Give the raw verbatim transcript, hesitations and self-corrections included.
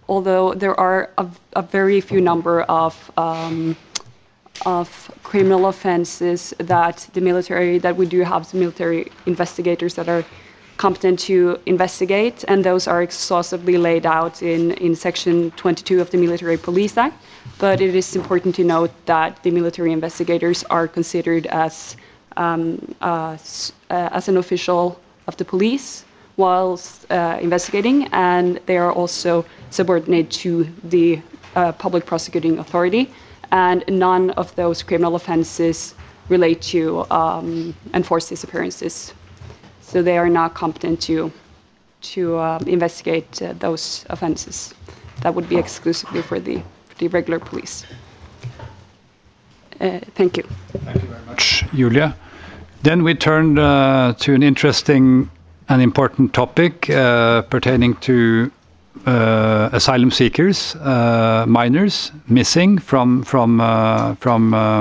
although there are a, a very few number of um, of criminal offenses that the military, that we do have some military investigators that are competent to investigate, and those are exhaustively laid out in, in Section twenty-two of the Military Police Act. But it is important to note that the military investigators are considered as, um, uh, as an official of the police whilst uh, investigating, and they are also subordinate to the uh, public prosecuting authority. And none of those criminal offenses relate to um, enforced disappearances. So they are not competent to, to uh, investigate uh, those offenses. That would be exclusively for the, for the regular police. Uh, thank you. Thank you very much, Julia. Then we turn uh, to an interesting and important topic uh, pertaining to uh, asylum seekers, uh, minors missing from from uh, from. Uh,